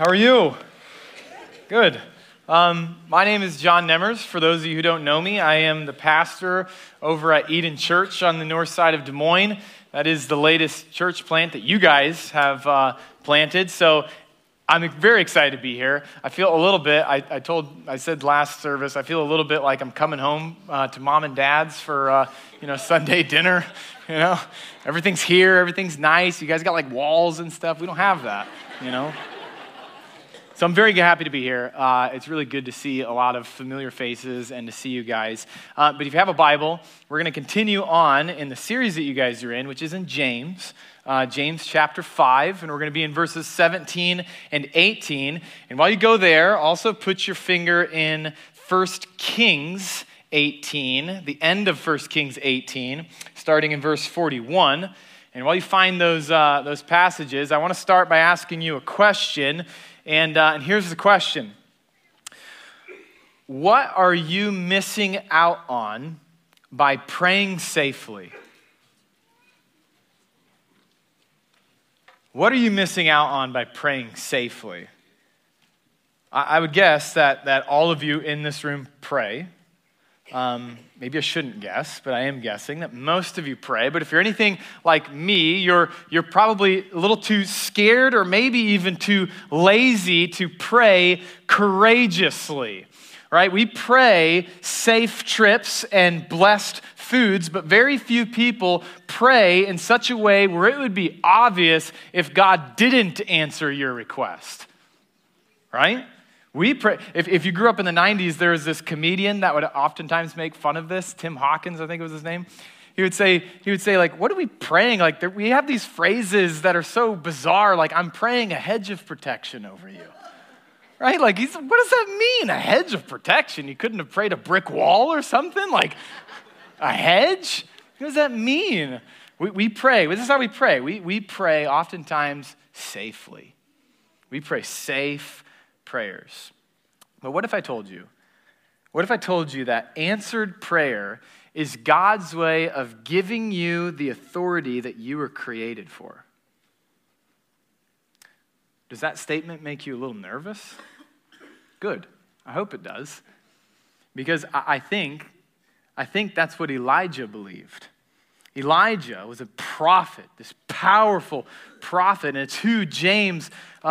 How are you? Good. My name is John Nemmers. For those of you who don't know me, I am the pastor over at Eden Church on the north side of Des Moines. That is the latest church plant that you guys have planted. So I'm very excited to be here. I feel a little bit, I said last service, I feel a little bit like I'm coming home to mom and dad's for, Sunday dinner. Everything's here, everything's nice. You guys got like walls and stuff. We don't have that, So I'm very happy to be here. It's really good to see a lot of familiar faces and to see you guys. But if you have a Bible, we're going to continue on in the series that you guys are in, which is in James. James chapter 5, and we're going to be in verses 17 and 18. And while you go there, also put your finger in 1 Kings 18, the end of 1 Kings 18, starting in verse 41. And while you find those passages, I want to start by asking you a question. And here's the question. What are you missing out on by praying safely? What are you missing out on by praying safely? I would guess that all of you in this room pray. Maybe I shouldn't guess, but I am guessing that most of you pray. But if you're anything like me, you're probably a little too scared or maybe even too lazy to pray courageously, right? We pray safe trips and blessed foods, but very few people pray in such a way where it would be obvious if God didn't answer your request, right? We pray. If you grew up in the 90s, there was this comedian that would oftentimes make fun of this. Tim Hawkins, I think was his name. He would say, like, what are we praying? Like, we have these phrases that are so bizarre, like, I'm praying a hedge of protection over you. Right? Like, what does that mean, a hedge of protection? You couldn't have prayed a brick wall or something? Like, a hedge? What does that mean? We pray. This is how we pray. We pray oftentimes safely. We pray safe prayers. But what if I told you? What if I told you that answered prayer is God's way of giving you the authority that you were created for? Does that statement make you a little nervous? Good. I hope it does. Because I think that's what Elijah believed. Elijah was a prophet, this powerful prophet, and it's who James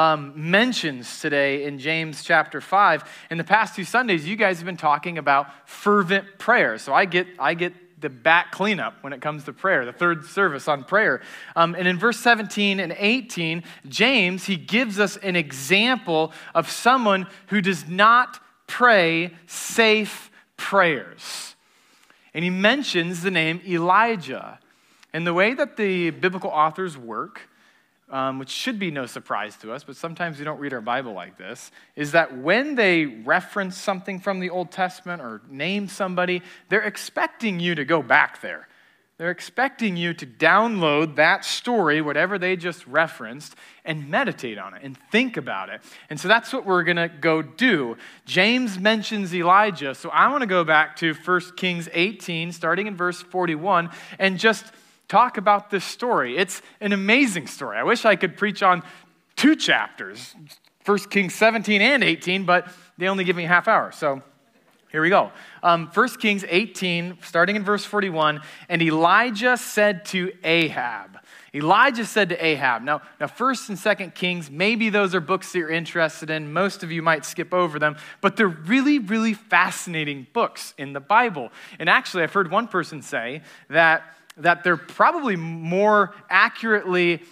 mentions today in James chapter 5. In the past 2 Sundays, you guys have been talking about fervent prayer. So I get the back cleanup when it comes to prayer, the third service on prayer. And in verse 17 and 18, James, he gives us an example of someone who does not pray safe prayers. And he mentions the name Elijah. And the way that the biblical authors work, which should be no surprise to us, but sometimes we don't read our Bible like this, is that when they reference something from the Old Testament or name somebody, they're expecting you to go back there. They're expecting you to download that story, whatever they just referenced, and meditate on it and think about it. And so that's what we're going to go do. James mentions Elijah, so I want to go back to 1 Kings 18, starting in verse 41, and just talk about this story. It's an amazing story. I wish I could preach on 2 chapters, 1 Kings 17 and 18, but they only give me a half hour, so here we go. 1 Kings 18, starting in verse 41, and Elijah said to Ahab. Elijah said to Ahab. Now 1 and 2 Kings, maybe those are books that you're interested in. Most of you might skip over them, but they're really, really fascinating books in the Bible. And actually, I've heard one person say that they're probably more accurately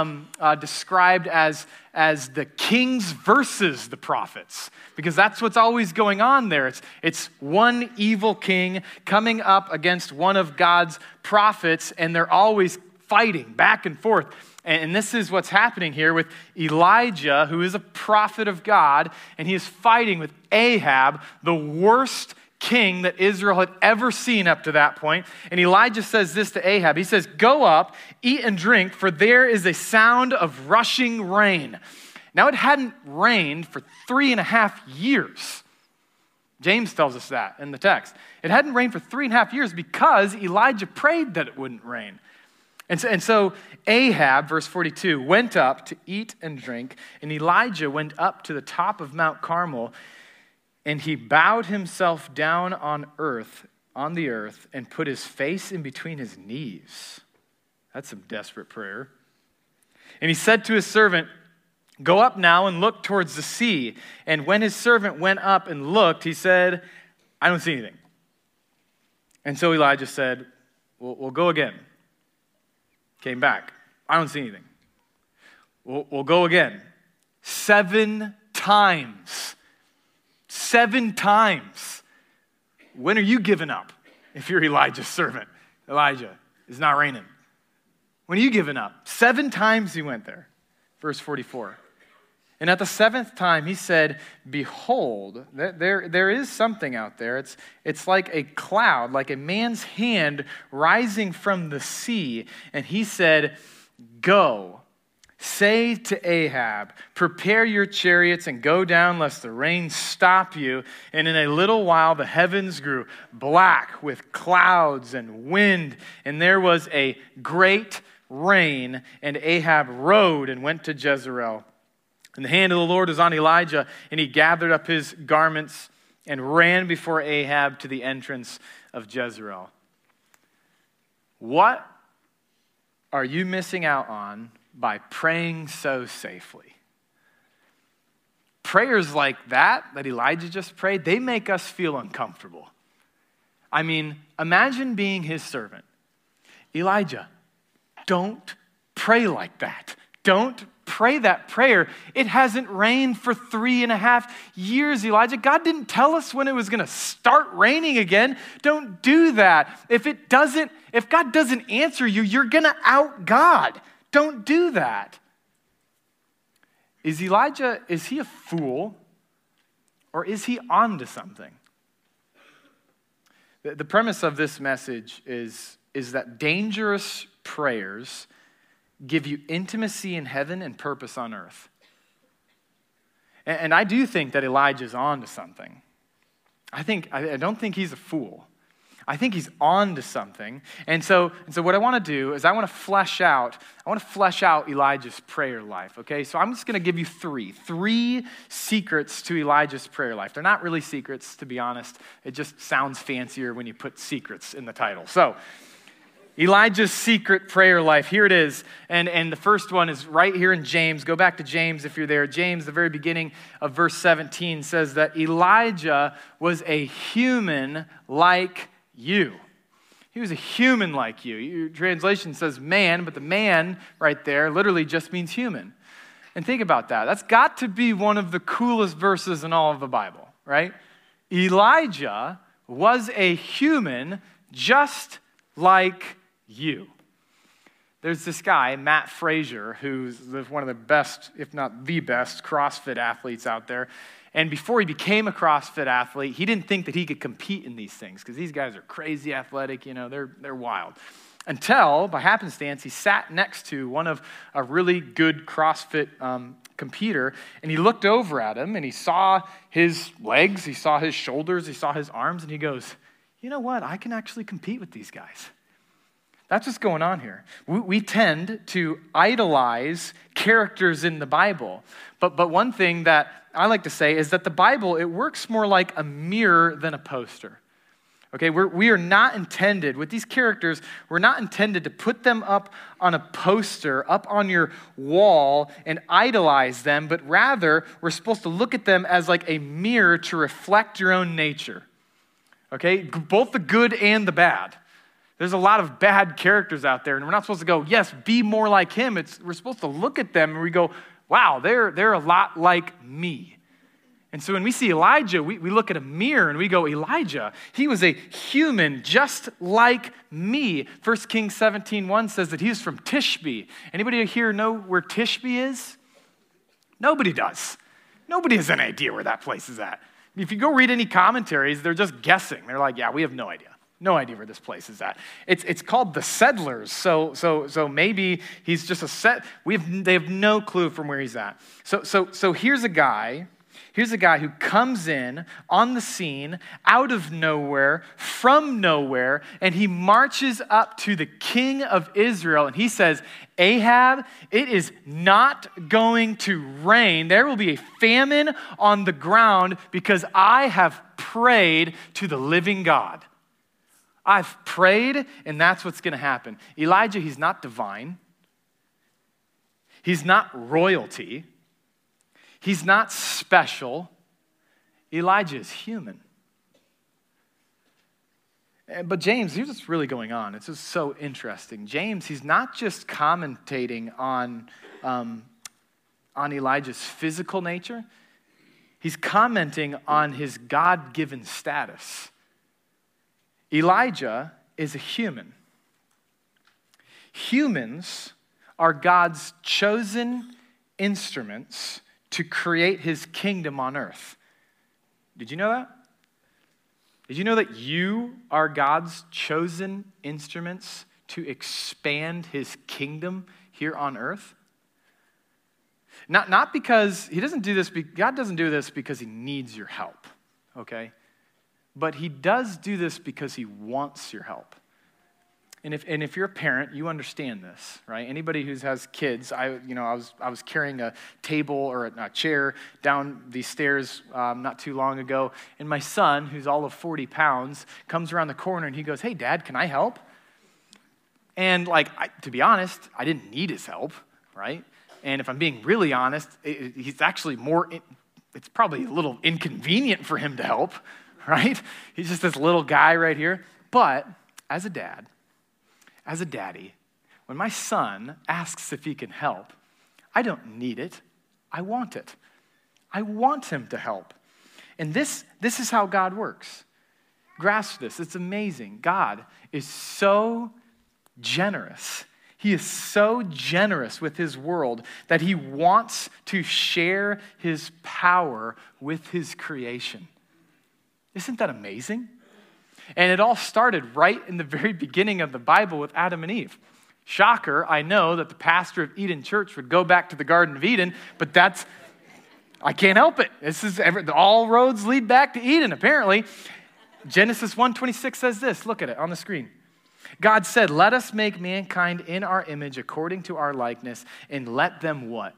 described as the kings versus the prophets, because that's what's always going on there. It's one evil king coming up against one of God's prophets, and they're always fighting back and forth. And this is what's happening here with Elijah, who is a prophet of God, and he is fighting with Ahab, the worst king that Israel had ever seen up to that point. And Elijah says this to Ahab. He says, "Go up, eat and drink, for there is a sound of rushing rain." Now it hadn't rained for 3.5 years. James tells us that in the text. It hadn't rained for 3.5 years because Elijah prayed that it wouldn't rain. And so Ahab, verse 42, went up to eat and drink, and Elijah went up to the top of Mount Carmel, and he bowed himself down on the earth, and put his face in between his knees. That's some desperate prayer. And he said to his servant, "Go up now and look towards the sea." And when his servant went up and looked, he said, "I don't see anything." And so Elijah said, we'll go again. Came back. "I don't see anything." We'll go again. 7 times. 7 times. When are you giving up if you're Elijah's servant? Elijah, it's not raining. When are you giving up? 7 times he went there. Verse 44. And at the 7th time he said, "Behold, there is something out there. It's like a cloud, like a man's hand rising from the sea." And he said, "Go, say to Ahab, prepare your chariots and go down, lest the rain stop you." And in a little while the heavens grew black with clouds and wind, and there was a great rain. And Ahab rode and went to Jezreel. And the hand of the Lord was on Elijah, and he gathered up his garments and ran before Ahab to the entrance of Jezreel. What are you missing out on by praying so safely? Prayers like that Elijah just prayed, they make us feel uncomfortable. I mean, imagine being his servant. "Elijah, don't pray like that. Don't pray that prayer. It hasn't rained for 3.5 years, Elijah. God didn't tell us when it was going to start raining again. Don't do that. If God doesn't answer you, you're going to out God. Don't do that." Is Elijah, is he a fool, or is he onto something? The premise of this message is that dangerous prayers give you intimacy in heaven and purpose on earth. And I do think that Elijah's on to something. I don't think he's a fool. I think he's on to something. And so what I want to do is I want to flesh out Elijah's prayer life, okay? So I'm just going to give you three secrets to Elijah's prayer life. They're not really secrets, to be honest. It just sounds fancier when you put secrets in the title. So Elijah's secret prayer life. Here it is. And the first one is right here in James. Go back to James if you're there. James, the very beginning of verse 17, says that Elijah was a human like you. He was a human like you. Your translation says man, but the man right there literally just means human. And think about that. That's got to be one of the coolest verses in all of the Bible, right? Elijah was a human just like you. There's this guy, Matt Frazier, who's one of the best, if not the best, CrossFit athletes out there. And before he became a CrossFit athlete, he didn't think that he could compete in these things because these guys are crazy athletic, they're wild. Until, by happenstance, he sat next to one of a really good CrossFit competitor, and he looked over at him, and he saw his legs, he saw his shoulders, he saw his arms, and he goes, "You know what? I can actually compete with these guys." That's what's going on here. We tend to idolize characters in the Bible. But one thing that I like to say is that the Bible, it works more like a mirror than a poster. Okay, we are not intended, with these characters, we're not intended to put them up on a poster, up on your wall and idolize them, but rather we're supposed to look at them as like a mirror to reflect your own nature. Okay, both the good and the bad. There's a lot of bad characters out there, and we're not supposed to go, yes, be more like him. We're supposed to look at them and we go, wow, they're a lot like me. And so when we see Elijah, we look at a mirror and we go, Elijah, he was a human just like me. 1 Kings 17:1 says that he was from Tishbe. Anybody here know where Tishbe is? Nobody does. Nobody has any idea where that place is at. If you go read any commentaries, they're just guessing. They're like, yeah, we have no idea. No idea where this place is at. It's called the Settlers. So maybe he's just they have no clue from where he's at. So here's a guy Here's a guy who comes in on the scene, out of nowhere, from nowhere, and he marches up to the king of Israel, and he says, Ahab, it is not going to rain. There will be a famine on the ground because I have prayed to the living God. I've prayed, and that's what's going to happen. Elijah, he's not divine. He's not royalty. He's not special. Elijah is human. But James, here's what's really going on. It's just so interesting. James, he's not just commentating on Elijah's physical nature. He's commenting on his God-given status. Elijah is a human. Humans are God's chosen instruments to create his kingdom on earth. Did you know that? Did you know that you are God's chosen instruments to expand his kingdom here on earth? Not because he doesn't do this, God doesn't do this because he needs your help, okay? But he does do this because he wants your help. And if you're a parent, you understand this, right? Anybody who has kids, I was carrying a table or a chair down these stairs not too long ago, and my son, who's all of 40 pounds, comes around the corner and he goes, "Hey, Dad, can I help?" And to be honest, I didn't need his help, right? And if I'm being really honest, he's actually it's probably a little inconvenient for him to help, right? He's just this little guy right here. But as a daddy, when my son asks if he can help, I don't need it. I want it. I want him to help. And this is how God works. Grasp this. It's amazing. God is so generous. He is so generous with his world that he wants to share his power with his creation. Isn't that amazing? And it all started right in the very beginning of the Bible with Adam and Eve. Shocker, I know that the pastor of Eden Church would go back to the Garden of Eden, but I can't help it. All roads lead back to Eden, apparently. Genesis 1:26 says this. Look at it on the screen. God said, "Let us make mankind in our image according to our likeness, and let them" what?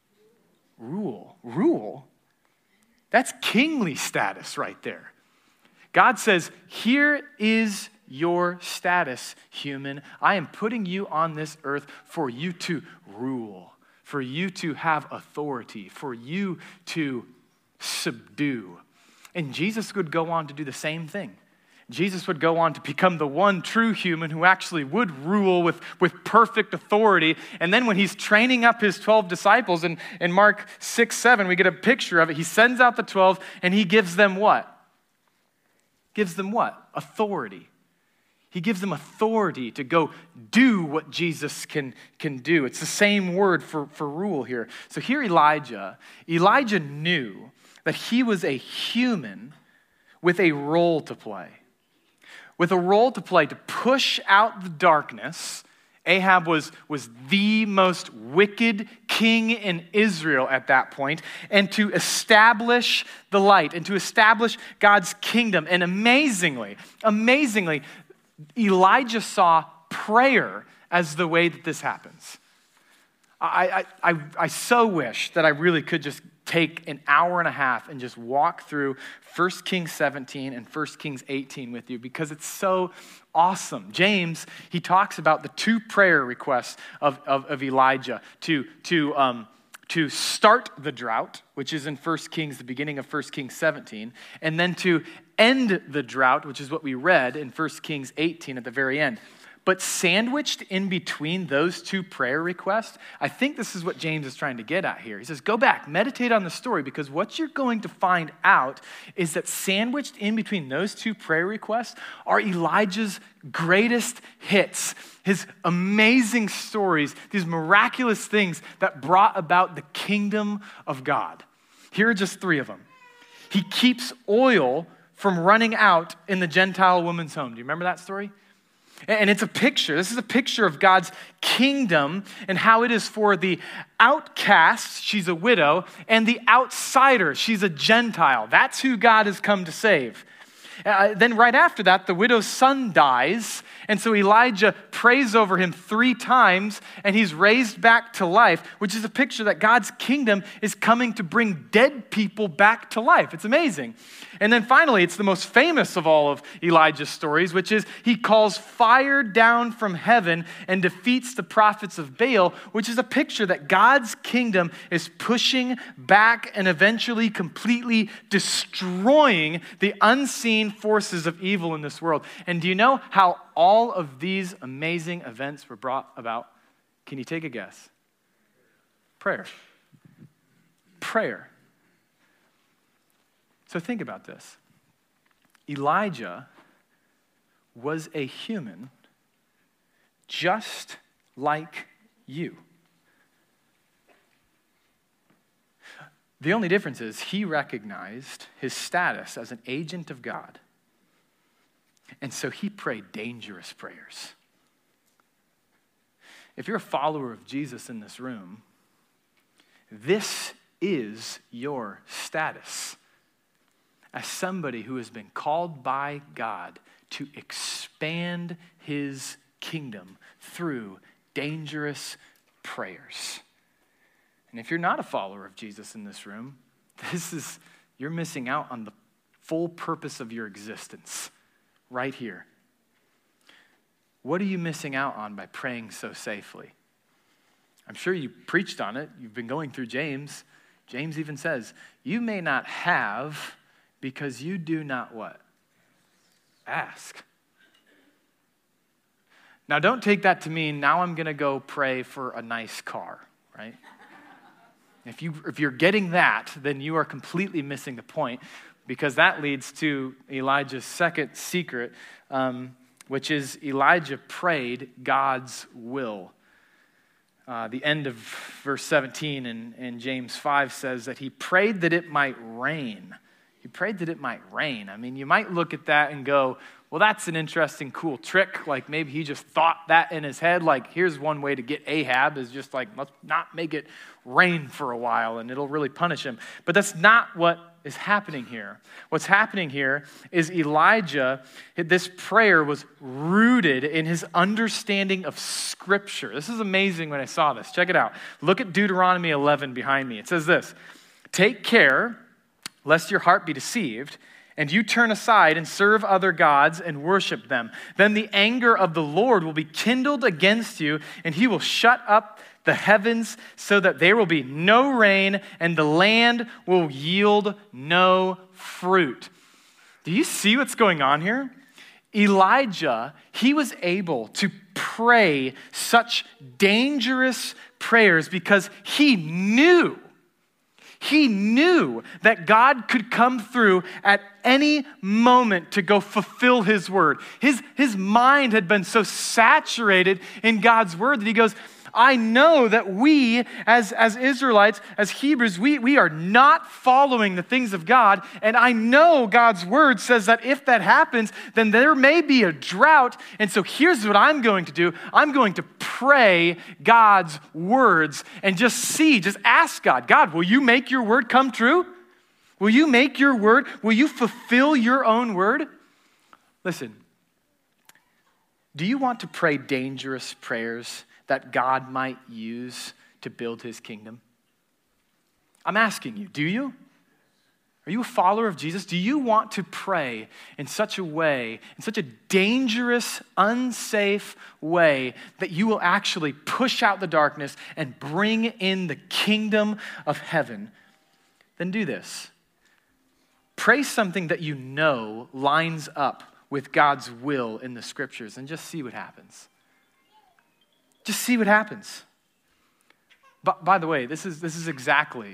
Rule. That's kingly status right there. God says, here is your status, human. I am putting you on this earth for you to rule, for you to have authority, for you to subdue. And Jesus would go on to do the same thing. Jesus would go on to become the one true human who actually would rule with perfect authority. And then when he's training up his 12 disciples, in Mark 6:7, we get a picture of it. He sends out the 12 and he gives them what? Gives them what? Authority. He gives them authority to go do what Jesus can do. It's the same word for rule here. So here Elijah knew that he was a human with a role to play. With a role to play to push out the darkness. Ahab was the most wicked king in Israel at that point, and to establish the light and to establish God's kingdom. And amazingly, Elijah saw prayer as the way that this happens. I so wish that I really could just take an hour and a half and just walk through 1 Kings 17 and 1 Kings 18 with you because it's so awesome. James, he talks about the two prayer requests of Elijah to start the drought, which is in 1 Kings, the beginning of 1 Kings 17, and then to end the drought, which is what we read in 1 Kings 18 at the very end. But sandwiched in between those two prayer requests, I think this is what James is trying to get at here. He says, go back, meditate on the story, because what you're going to find out is that sandwiched in between those two prayer requests are Elijah's greatest hits, his amazing stories, these miraculous things that brought about the kingdom of God. Here are just three of them. He keeps oil from running out in the Gentile woman's home. Do you remember that story? And it's a picture. This is a picture of God's kingdom and how it is for the outcast, she's a widow, and the outsider, she's a Gentile. That's who God has come to save. Then right after that, the widow's son dies, and so Elijah prays over him 3 times, and he's raised back to life, which is a picture that God's kingdom is coming to bring dead people back to life. It's amazing. And then finally, it's the most famous of all of Elijah's stories, which is he calls fire down from heaven and defeats the prophets of Baal, which is a picture that God's kingdom is pushing back and eventually completely destroying the unseen forces of evil in this world. And do you know how all of these amazing events were brought about? Can you take a guess? Prayer. Prayer. So think about this. Elijah was a human just like you. The only difference is he recognized his status as an agent of God. And so he prayed dangerous prayers. If you're a follower of Jesus in this room, this is your status as somebody who has been called by God to expand his kingdom through dangerous prayers. And if you're not a follower of Jesus in this room, you're missing out on the full purpose of your existence right here. What are you missing out on by praying so safely? I'm sure you preached on it. You've been going through James. James even says, you may not have because you do not what? Ask. Now, don't take that to mean now I'm going to go pray for a nice car, right? If you're getting that, then you are completely missing the point, because that leads to Elijah's second secret, which is Elijah prayed God's will. The end of verse 17 in James 5 says that he prayed that it might rain. He prayed that it might rain. I mean, you might look at that and go, well, that's an interesting, cool trick. Like maybe he just thought that in his head. Like here's one way to get Ahab is just like, let's not make it rain for a while and it'll really punish him. But that's not what is happening here. What's happening here is Elijah, this prayer was rooted in his understanding of Scripture. This is amazing when I saw this. Check it out. Look at Deuteronomy 11 behind me. It says this, take care lest your heart be deceived, and you turn aside and serve other gods and worship them. Then the anger of the Lord will be kindled against you, and he will shut up the heavens so that there will be no rain, and the land will yield no fruit. Do you see what's going on here? Elijah, he was able to pray such dangerous prayers because he knew that God could come through at any moment to go fulfill his word. His mind had been so saturated in God's word that he goes, I know that we as Israelites, as Hebrews, we are not following the things of God. And I know God's word says that if that happens, then there may be a drought. And so here's what I'm going to do. I'm going to pray God's words and just ask God, God, will you make your word come true? Will you make your word? Will you fulfill your own word? Listen, do you want to pray dangerous prayers that God might use to build his kingdom? I'm asking you, do you? Are you a follower of Jesus? Do you want to pray in such a way, in such a dangerous, unsafe way, that you will actually push out the darkness and bring in the kingdom of heaven? Then do this. Pray something that you know lines up with God's will in the scriptures and just see what happens. Just see what happens. But by the way, this is exactly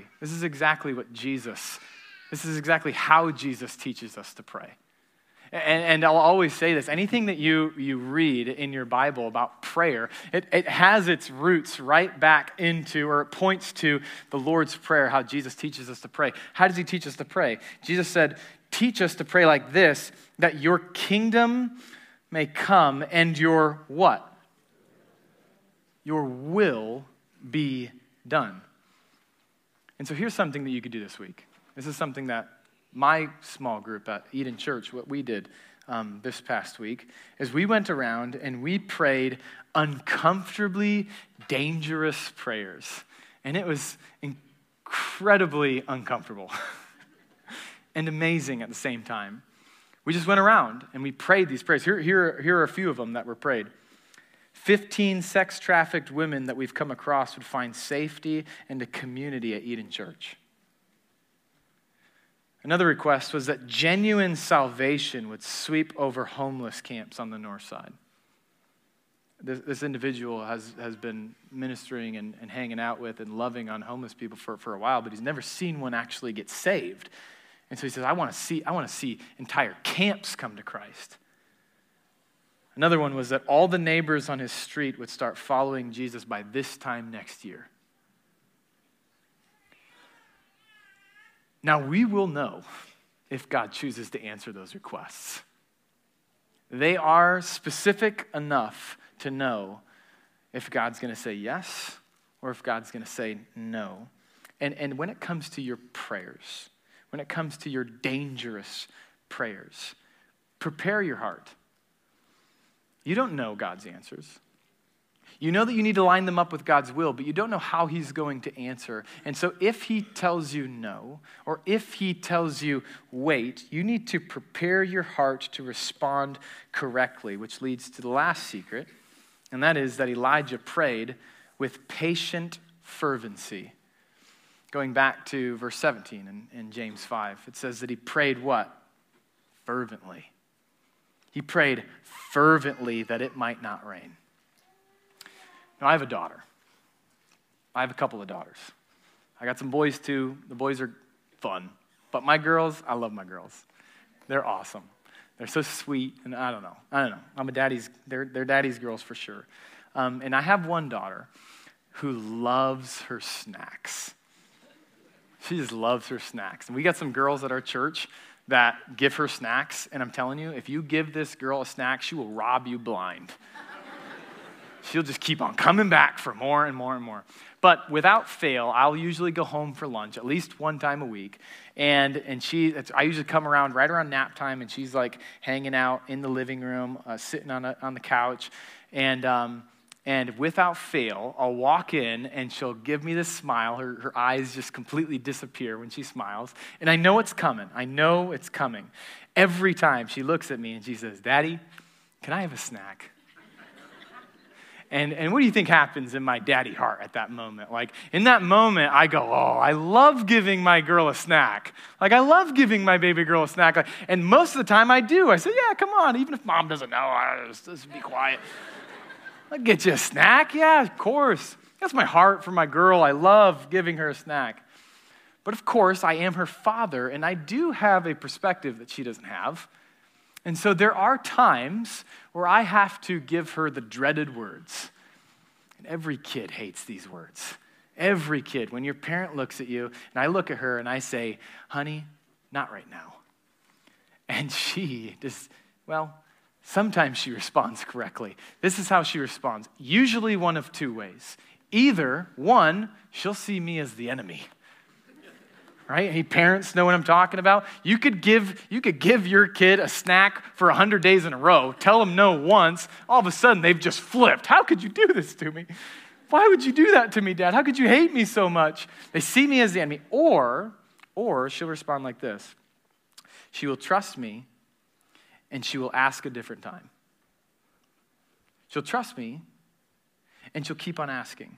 how Jesus teaches us to pray. And I'll always say this, anything that you read in your Bible about prayer, it has its roots right back into, or it points to the Lord's Prayer, how Jesus teaches us to pray. How does he teach us to pray? Jesus said, teach us to pray like this, that your kingdom may come and your what? Your will be done. And so here's something that you could do this week. This is something that my small group at Eden Church, what we did this past week, is we went around and we prayed uncomfortably dangerous prayers. And it was incredibly uncomfortable and amazing at the same time. We just went around and we prayed these prayers. Here are a few of them that were prayed. 15 sex-trafficked women that we've come across would find safety and a community at Eden Church. Another request was that genuine salvation would sweep over homeless camps on the north side. This individual has been ministering and hanging out with and loving on homeless people for a while, but he's never seen one actually get saved. And so he says, I want to see entire camps come to Christ. Another one was that all the neighbors on his street would start following Jesus by this time next year. Now, we will know if God chooses to answer those requests. They are specific enough to know if God's going to say yes or if God's going to say no. And when it comes to your prayers, when it comes to your dangerous prayers, prepare your heart. You don't know God's answers. You know that you need to line them up with God's will, but you don't know how he's going to answer. And so if he tells you no, or if he tells you wait, you need to prepare your heart to respond correctly, which leads to the last secret, and that is that Elijah prayed with patient fervency. Going back to verse 17 in James 5, it says that he prayed what? Fervently. He prayed fervently that it might not rain. Now, I have a daughter. I have a couple of daughters. I got some boys too. The boys are fun. But my girls, I love my girls. They're awesome. They're so sweet, and I don't know. I'm a daddy's, they're daddy's girls for sure. And I have one daughter who loves her snacks. She just loves her snacks. And we got some girls at our church that give her snacks, and I'm telling you, if you give this girl a snack, she will rob you blind. She'll just keep on coming back for more and more and more. But without fail, I'll usually go home for lunch at least one time a week. And I usually come around right around nap time, and she's like hanging out in the living room, sitting on the couch. And without fail, I'll walk in, and she'll give me this smile. Her eyes just completely disappear when she smiles. And I know it's coming. I know it's coming. Every time she looks at me and she says, "Daddy, can I have a snack?" And what do you think happens in my daddy heart at that moment? Like, in that moment, I go, oh, I love giving my girl a snack. Like, I love giving my baby girl a snack. And most of the time I do. I say, yeah, come on. Even if mom doesn't know, just be quiet. I'll get you a snack. Yeah, of course. That's my heart for my girl. I love giving her a snack. But of course, I am her father, and I do have a perspective that she doesn't have. And so there are times where I have to give her the dreaded words. And every kid hates these words. Every kid. When your parent looks at you, and I look at her and I say, honey, not right now. And she just, sometimes she responds correctly. This is how she responds. Usually one of two ways. Either, one, she'll see me as the enemy. Right? Any parents know what I'm talking about? You could give your kid a snack for 100 days in a row, tell them no once, all of a sudden they've just flipped. How could you do this to me? Why would you do that to me, Dad? How could you hate me so much? They see me as the enemy. Or she'll respond like this. She will trust me, and she will ask a different time. She'll trust me, and she'll keep on asking.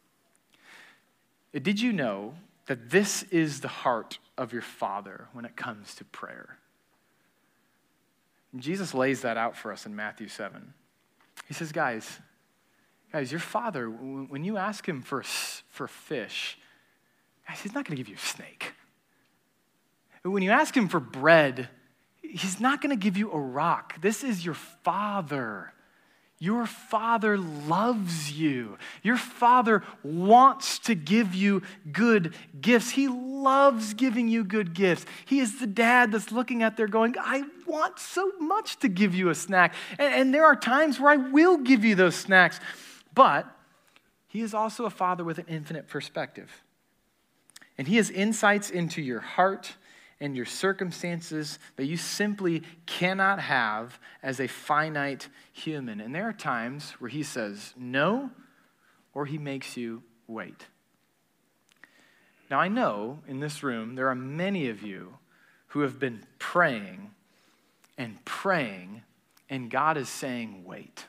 Did you know that this is the heart of your Father when it comes to prayer? And Jesus lays that out for us in Matthew 7. He says, guys, your Father, when you ask him for fish, guys, he's not going to give you a snake. When you ask him for bread, he's not going to give you a rock. This is your Father. Your Father loves you. Your Father wants to give you good gifts. He loves giving you good gifts. He is the dad that's looking out there going, I want so much to give you a snack. And there are times where I will give you those snacks. But he is also a father with an infinite perspective. And he has insights into your heart and your circumstances that you simply cannot have as a finite human. And there are times where he says no, or he makes you wait. Now, I know in this room there are many of you who have been praying, and God is saying wait.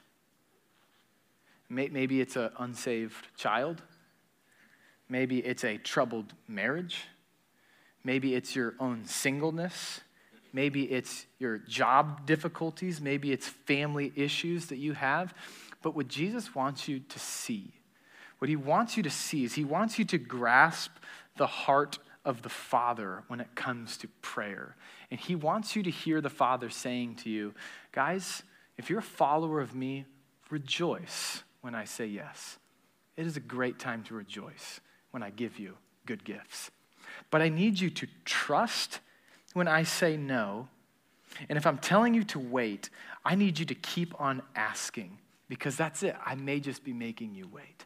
Maybe it's an unsaved child. Maybe it's a troubled marriage. Maybe it's your own singleness. Maybe it's your job difficulties. Maybe it's family issues that you have. But what Jesus wants you to see, what he wants you to see is he wants you to grasp the heart of the Father when it comes to prayer. And he wants you to hear the Father saying to you, guys, if you're a follower of me, rejoice when I say yes. It is a great time to rejoice when I give you good gifts. But I need you to trust when I say no. And if I'm telling you to wait, I need you to keep on asking, because that's it. I may just be making you wait.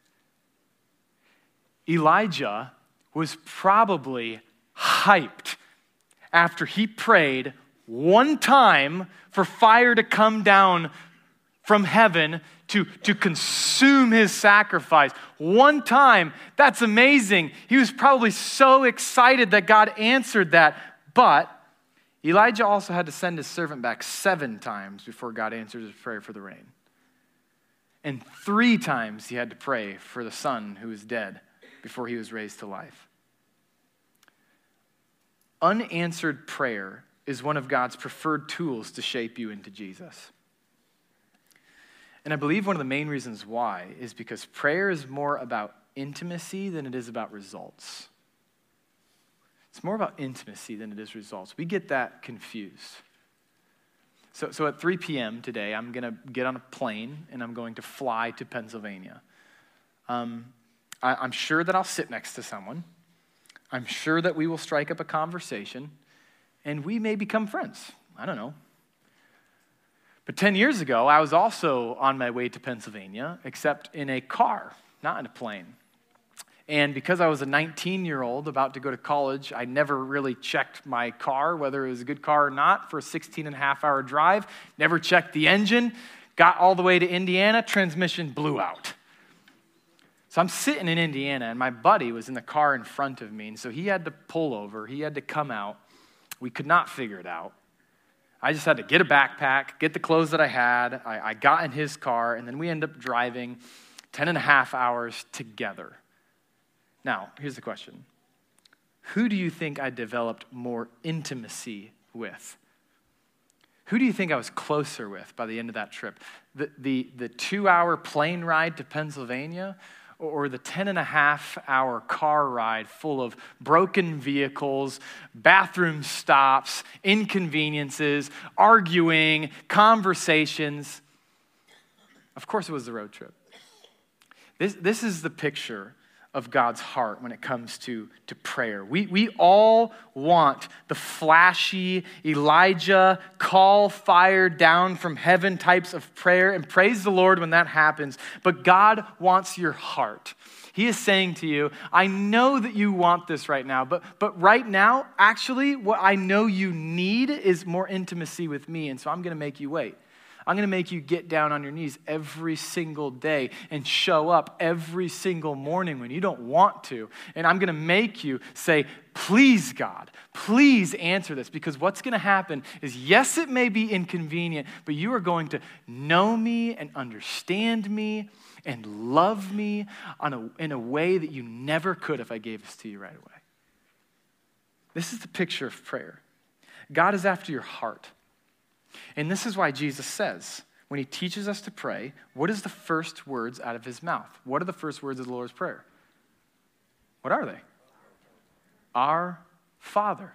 Elijah was probably hyped after he prayed one time for fire to come down from heaven to consume his sacrifice. One time, that's amazing. He was probably so excited that God answered that. But Elijah also had to send his servant back 7 times before God answered his prayer for the rain. And 3 times he had to pray for the son who was dead before he was raised to life. Unanswered prayer is one of God's preferred tools to shape you into Jesus. And I believe one of the main reasons why is because prayer is more about intimacy than it is about results. It's more about intimacy than it is results. We get that confused. So at 3 p.m. today, I'm going to get on a plane and I'm going to fly to Pennsylvania. I'm sure that I'll sit next to someone. I'm sure that we will strike up a conversation and we may become friends. I don't know. But 10 years ago, I was also on my way to Pennsylvania, except in a car, not in a plane. And because I was a 19-year-old about to go to college, I never really checked my car, whether it was a good car or not, for a 16-and-a-half-hour drive. Never checked the engine. Got all the way to Indiana, transmission blew out. So I'm sitting in Indiana, and my buddy was in the car in front of me, and so he had to pull over. He had to come out. We could not figure it out. I just had to get a backpack, get the clothes that I had. I got in his car, and then we ended up driving 10 and a half hours together. Now, here's the question. Who do you think I developed more intimacy with? Who do you think I was closer with by the end of that trip? The 2-hour plane ride to Pennsylvania, or the 10-and-a-half-hour car ride full of broken vehicles, bathroom stops, inconveniences, arguing, conversations? Of course it was the road trip. This is the picture of God's heart when it comes to prayer. We all want the flashy Elijah call fire down from heaven types of prayer, and praise the Lord when that happens. But God wants your heart. He is saying to you, I know that you want this right now, but right now, actually, what I know you need is more intimacy with me, and so I'm going to make you wait. I'm going to make you get down on your knees every single day and show up every single morning when you don't want to. And I'm going to make you say, please, God, please answer this. Because what's going to happen is, yes, it may be inconvenient, but you are going to know me and understand me and love me in a way that you never could if I gave this to you right away. This is the picture of prayer. God is after your heart. And this is why Jesus says, when he teaches us to pray, what is the first words out of his mouth? What are the first words of the Lord's Prayer? What are they? Our Father.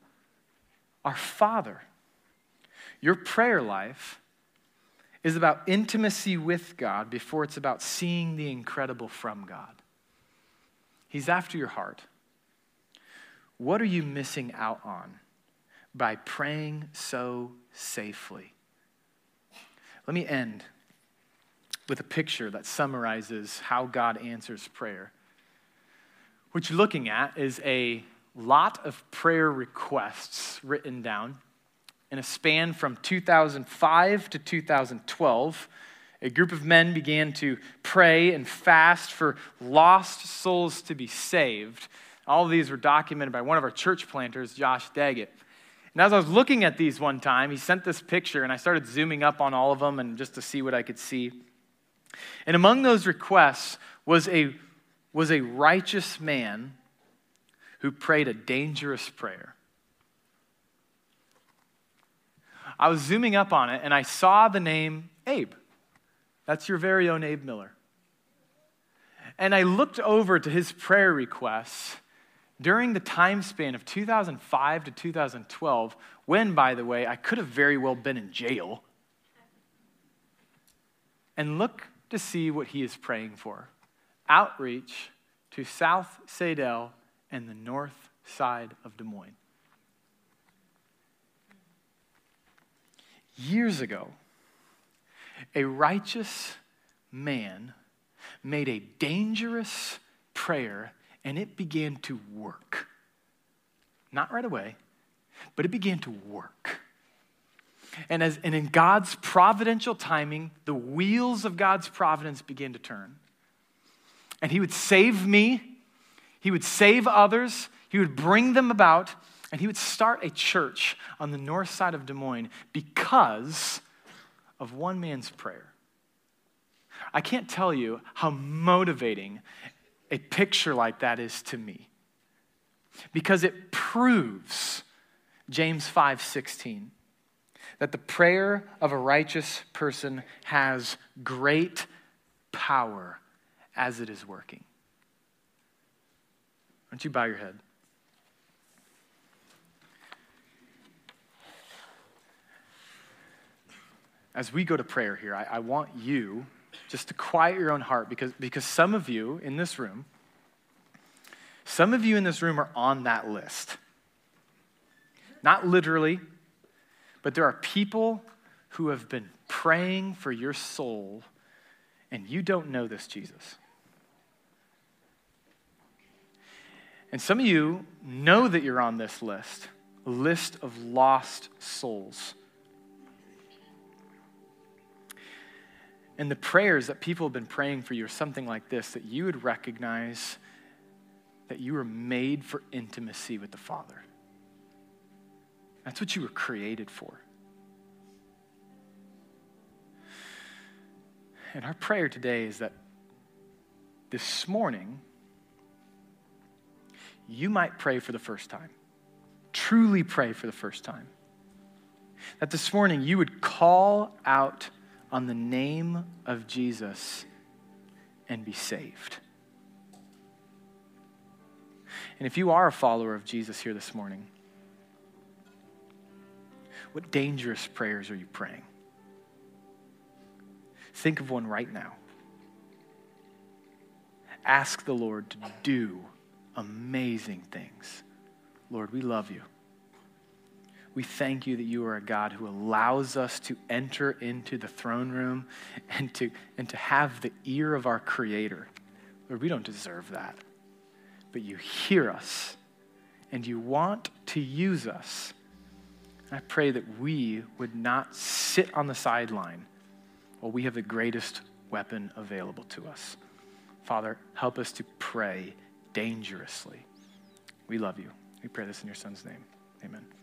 Our Father. Your prayer life is about intimacy with God before it's about seeing the incredible from God. He's after your heart. What are you missing out on by praying so safely. Let me end with a picture that summarizes how God answers prayer. What you're looking at is a lot of prayer requests written down in a span from 2005 to 2012. A group of men began to pray and fast for lost souls to be saved. All of these were documented by one of our church planters, Josh Daggett. And as I was looking at these one time, he sent this picture, and I started zooming up on all of them and just to see what I could see. And among those requests was a righteous man who prayed a dangerous prayer. I was zooming up on it, and I saw the name Abe. That's your very own Abe Miller. And I looked over to his prayer requests during the time span of 2005 to 2012, when, by the way, I could have very well been in jail. And look to see what he is praying for. Outreach to South Sadell and the north side of Des Moines. Years ago, a righteous man made a dangerous prayer, and it began to work. Not right away, but it began to work. And in God's providential timing, the wheels of God's providence began to turn. And he would save me, he would save others, he would bring them about, and he would start a church on the north side of Des Moines because of one man's prayer. I can't tell you how motivating a picture like that is to me, because it proves James 5:16, that the prayer of a righteous person has great power as it is working. Why don't you bow your head? As we go to prayer here, I want you just to quiet your own heart, because some of you in this room are on that list. Not literally, but there are people who have been praying for your soul, and you don't know this Jesus. And some of you know that you're on this list, a list of lost souls. And the prayers that people have been praying for you are something like this, that you would recognize that you were made for intimacy with the Father. That's what you were created for. And our prayer today is that this morning, you might pray for the first time. Truly pray for the first time. That this morning you would call out on the name of Jesus and be saved. And if you are a follower of Jesus here this morning, what dangerous prayers are you praying? Think of one right now. Ask the Lord to do amazing things. Lord, we love you. We thank you that you are a God who allows us to enter into the throne room and to have the ear of our Creator. Lord, we don't deserve that. But you hear us and you want to use us. And I pray that we would not sit on the sideline while we have the greatest weapon available to us. Father, help us to pray dangerously. We love you. We pray this in your Son's name. Amen.